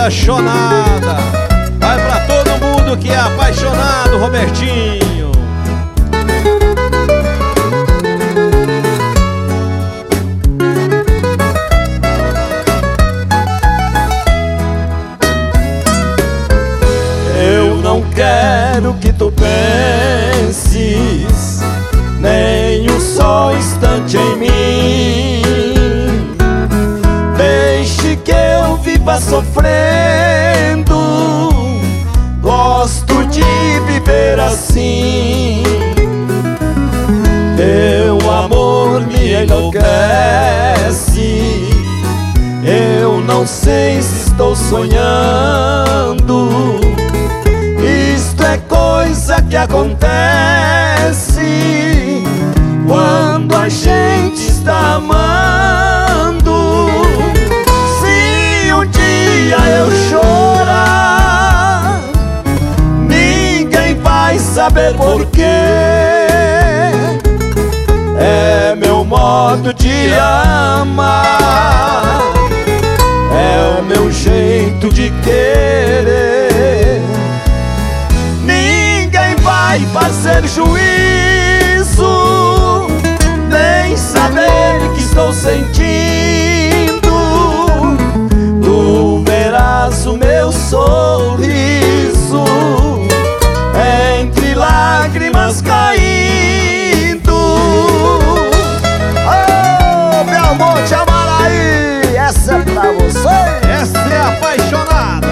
apaixonada. Vai pra todo mundo que é apaixonado, Robertinho. Eu não quero que tu penses nem um só instante em mim. Deixe que eu viva sofrendo. Gosto de viver assim. Teu amor me enlouquece. Eu não sei se estou sonhando. Isto é coisa que acontece quando a gente está amando. Se um dia eu chorar, ninguém vai saber porquê. É meu modo de amar, é o meu jeito de querer. Ninguém vai fazer juízo, nem saber que estou sentindo. Tu verás o meu sorriso entre lágrimas caindo. Oh, meu amor, te amar aí. Essa é pra você. Essa é apaixonada.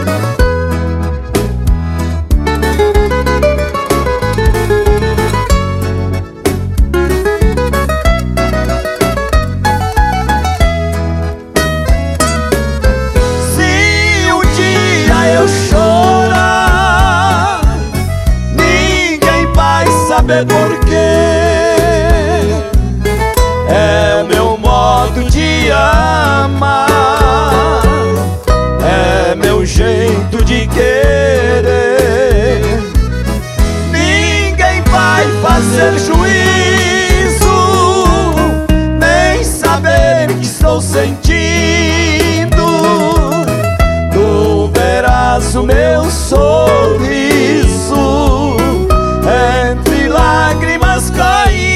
Se um dia eu chorar, ninguém vai saber porquê. É o meu modo de amar, é meu jeito de querer. Ninguém vai fazer juízo, nem saber que estou sentindo. Tu verás o meu sorriso entre lágrimas caindo.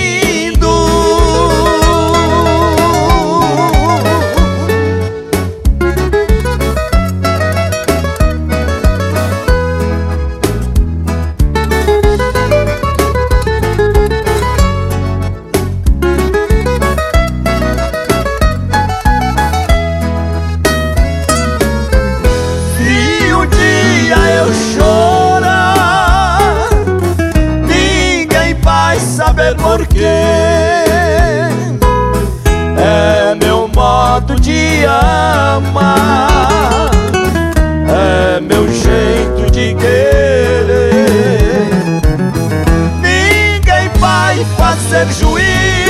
Se um dia eu chorar, ninguém vai saber porquê. É meu modo de amar, é meu jeito de querer. Ninguém vai fazer juízo,